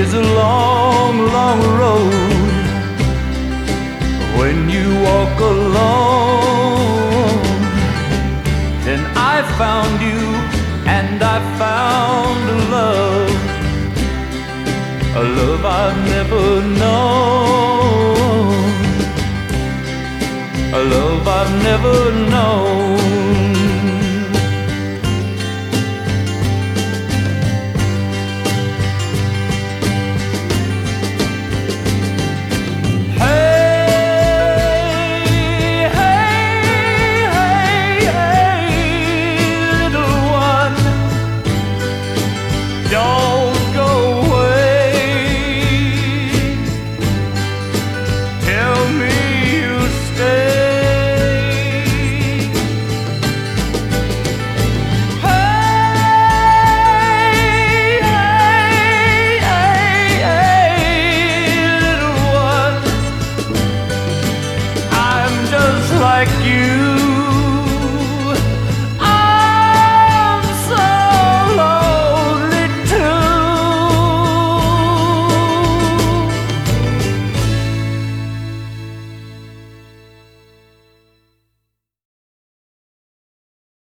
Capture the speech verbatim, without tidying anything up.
is a long, long road when you walk alone. Then I found you, and I found a love, a love I've never known, a love I've never known.